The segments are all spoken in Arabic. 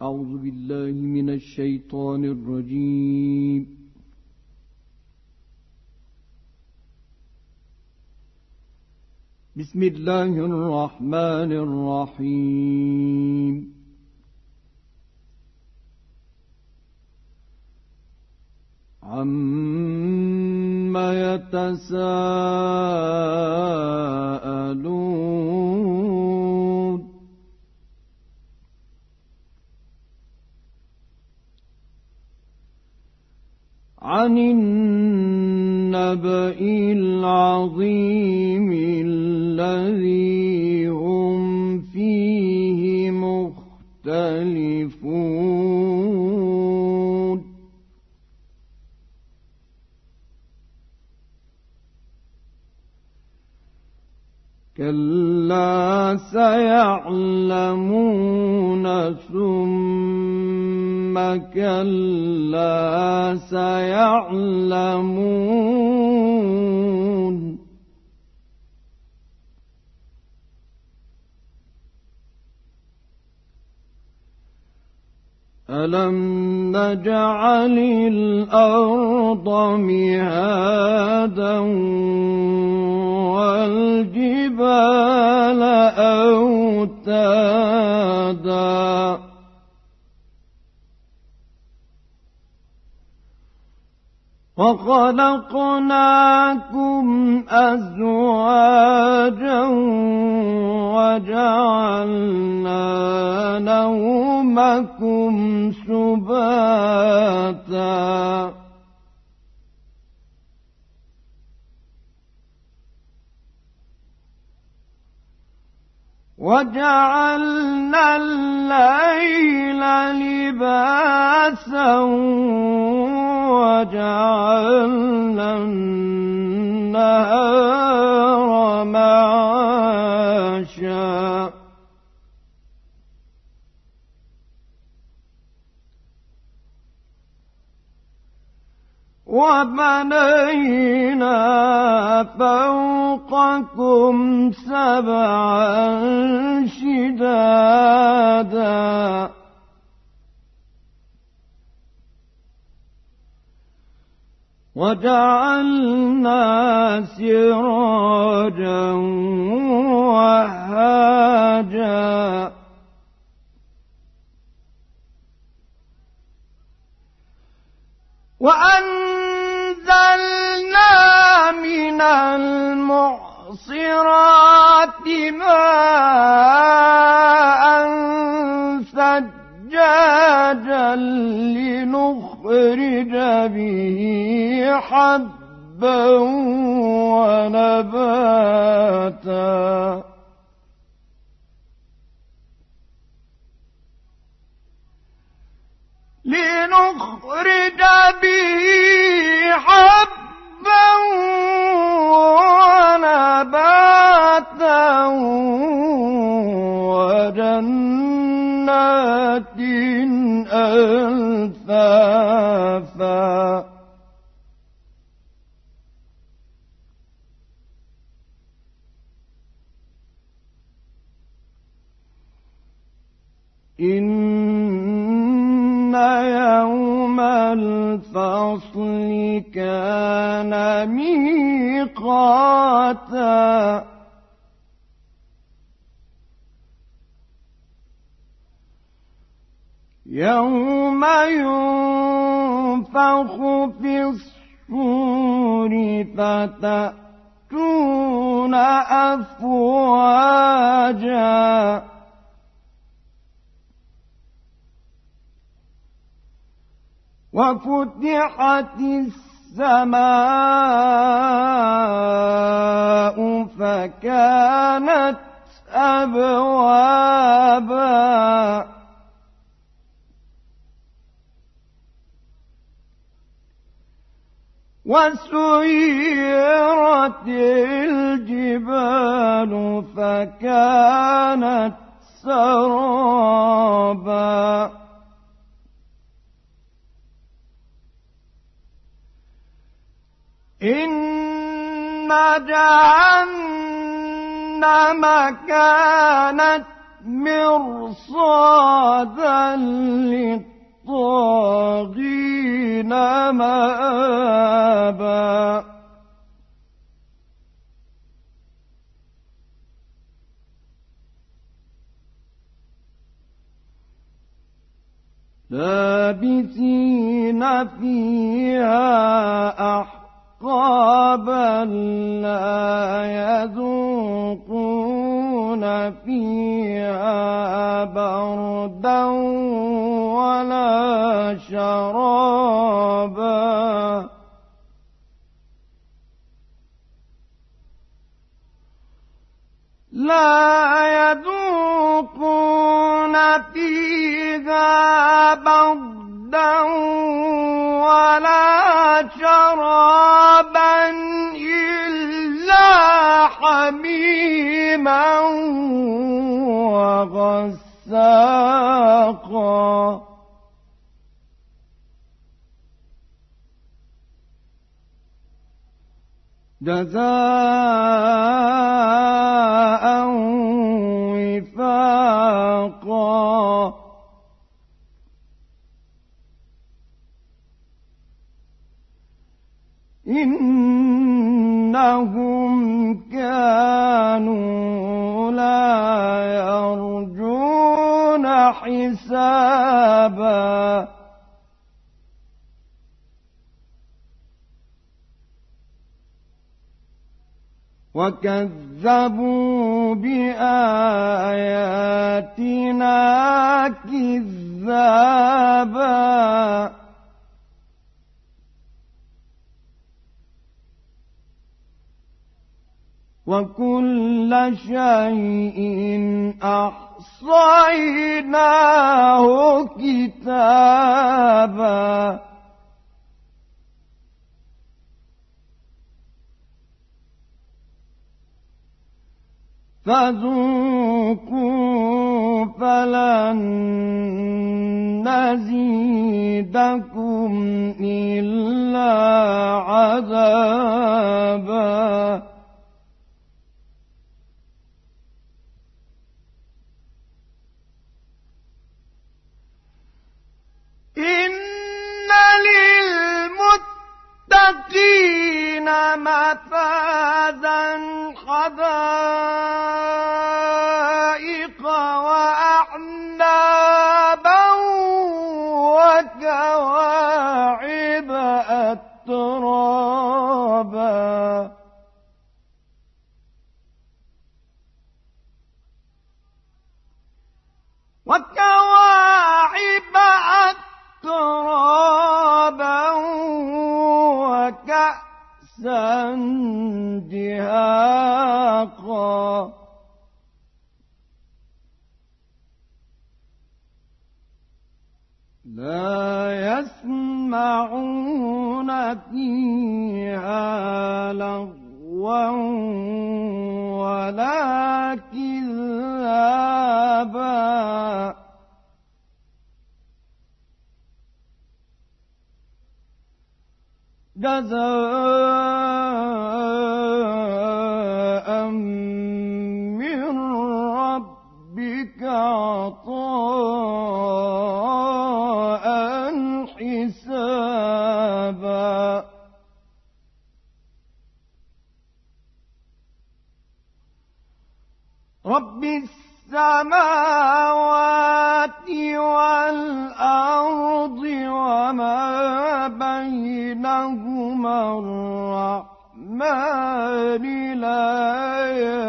أعوذ بالله من الشيطان الرجيم. بسم الله الرحمن الرحيم. عما يتساءلون عن النبأ العظيم الذي هم فيه مختلفون كلا سيعلمون ثم كلا سيعلمون ألم نجعل الأرض مهادا والجبال أوتادا وخلقناكم أزواجا وجعلنا نومكم سباتا وجعلنا الليل لباسا وجعلنا النهار معاشا وبنينا فوقكم سبعا شدادا وجعلنا سراجا وهاجا وأنزلنا من المعصرات ماء ثجاجا لنخرج به حبا ونباتا لنخرج به حبا ونباتا وجنات ألفافا إن يوم الفصل كان ميقاتا يوم ينفخ في الصور فتأتون أفواجا وفتحت السماء فكانت أبوابا وسيرت الجبال فكانت سرابا إن جهنم كانت مرصادا للطاغين مآبا لابثين فيها أحقابا لا يذوقون فيها بردا ولا شرابا لا يذوقون فيها بردا ولا شرابا إلا حميما وغساقا جزاء وفاقا إنهم كانوا لا يرجون حسابا وكذبوا بآياتنا كذابا وكل شيء أحصيناه كتابا فذوقوا فلن نزيدكم إلا عذابا إن للمتقين مفازا حدائق وأعنابا وكواعب أترابا وكواعب أترابا وكأسا دهاقا لا يسمعون فيها لغوا ولا كذابا جزاء من ربك عطاء حسابا رب السماوات والأرض وما بينهما الرحمن لا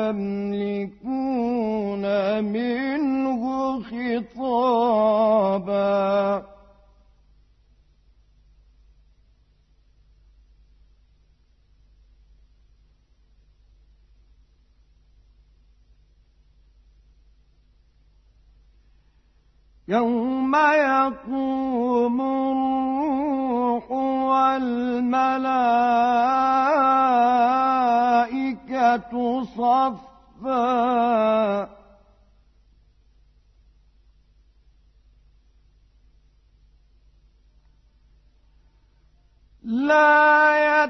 يملكون منه خطابا يوم يقوم الروح والملائكة صفا لا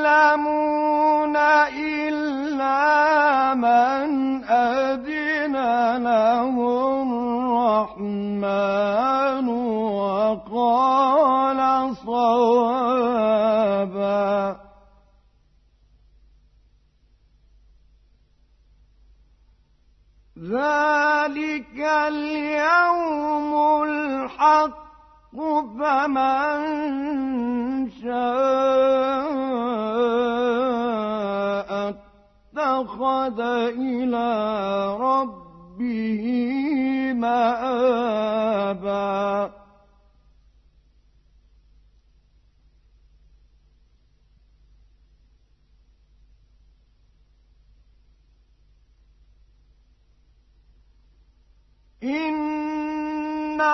يتكلمون إلا من أذن الرحمن وقال صوابا. ذلك اليوم الحق فمن شاء اتخذ إلى ربه مآبا. إنا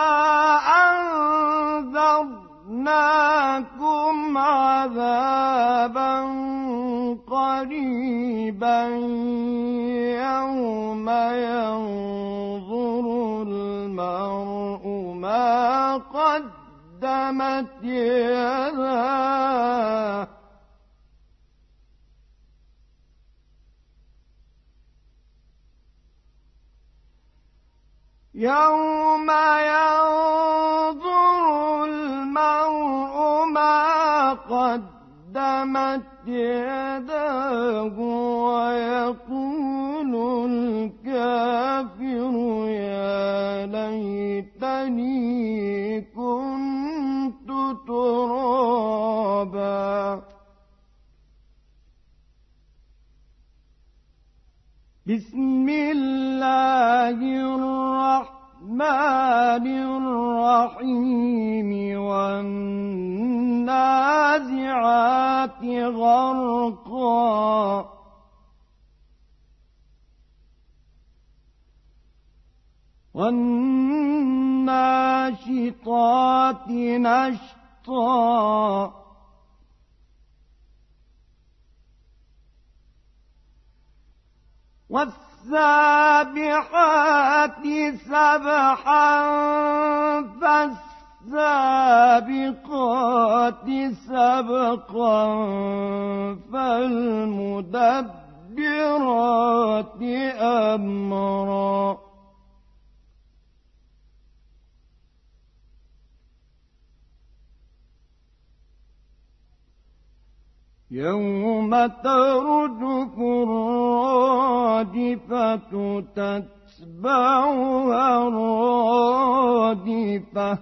أنذرناكم عذابا قريبا يوم ينظر المرء ما قدمت يداه يوم ينظر المرء ما قدمت يداه ويقول الكافر يا ليتني كنت ترابا. بسم الله الرحمن الرحيم والنازعات غرقا والناشطات نشطا والسابحات سبحا فالسابقات سبقا فالمدبرات أمرا. يوم ترجف الرادفة تتبعها الرادفة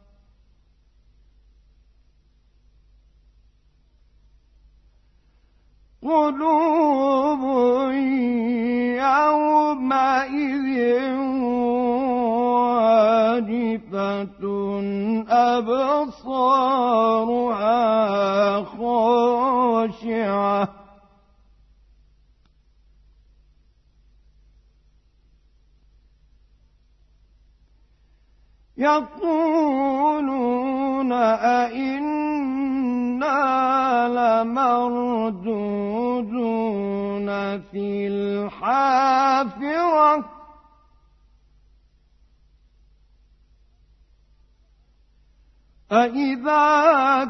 قلوب يومئذ واجفة أبصارها خاشعة يقولون أئنا لمردودون في الحافرة أإذا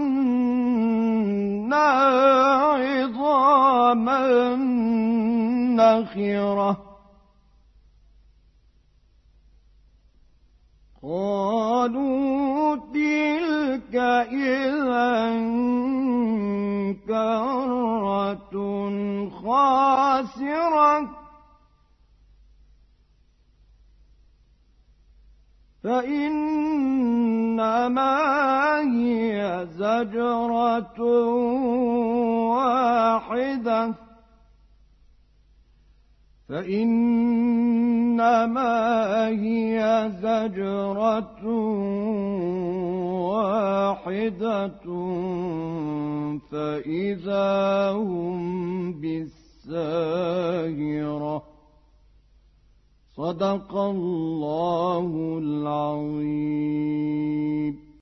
كنا عظاما نخرة قالوا تلك إذا كرة خاسرة فإنما هي زجرة واحدة فإذا هم بالساهرة. صدق الله العظيم.